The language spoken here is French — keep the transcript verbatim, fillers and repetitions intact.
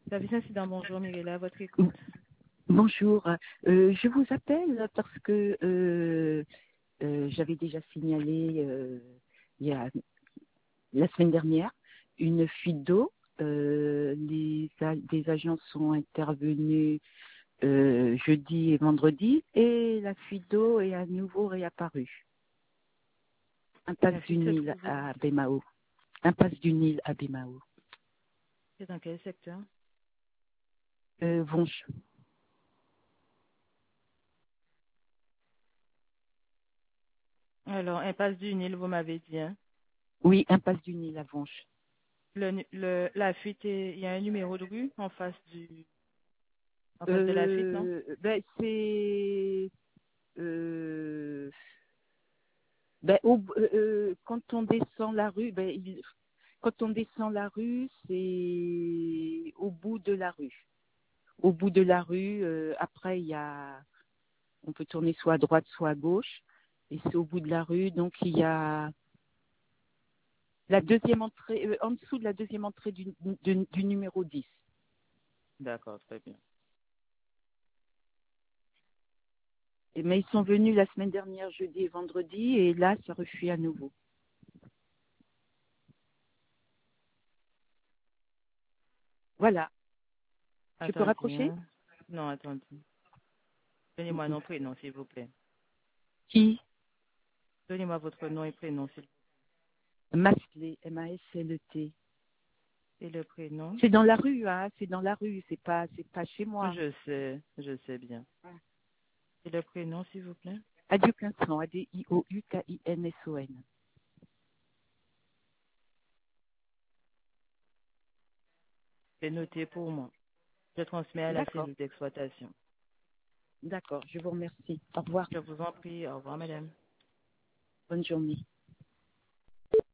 Service incident, bonjour Mirella, à votre écoute. Bonjour, euh, je vous appelle parce que euh, euh, j'avais déjà signalé euh, il y a la semaine dernière une fuite d'eau. Euh, les a- des agents sont intervenus euh, jeudi et vendredi et la fuite d'eau est à nouveau réapparue. Impasse La du fuite se Nil trouve, à Bémao. Impasse du Nil à Bémao. c'est dans quel secteur? Euh, Vonche. Alors, impasse du Nil, vous m'avez dit. Hein. Oui, impasse du Nil à Vonche. Le, nu- le, la fuite, est- il y a un numéro de rue en face du, en face de la fuite, non? Euh, ben c'est euh, Ben, au- euh, euh, quand on descend la rue, ben, il- quand on descend la rue, c'est au bout de la rue. Au bout de la rue, euh, après il y a, on peut tourner soit à droite, soit à gauche, et c'est au bout de la rue. Donc il y a la deuxième entrée, euh, en dessous de la deuxième entrée du, du, du numéro dix. D'accord, très bien. Et- Mais ils sont venus la semaine dernière, jeudi et vendredi, et là ça refuit à nouveau. Voilà. Je peux Attendez, raccrocher? hein. Non, attendez. Donnez-moi un nom, prénom, s'il vous plaît. Qui? Donnez-moi votre nom et prénom, s'il vous plaît. Maslet, M A S L E T. Et le prénom? C'est dans la rue, hein, c'est dans la rue, c'est pas, c'est pas chez moi. Je sais, je sais bien. Et le prénom, s'il vous plaît? Adieu Quinson, A D I O U K I N S O N. C'est noté pour moi. Je transmets à la D'accord, cellule d'exploitation. d'accord, je vous remercie. Au revoir, Je vous en prie. Au revoir, madame. bonne journée.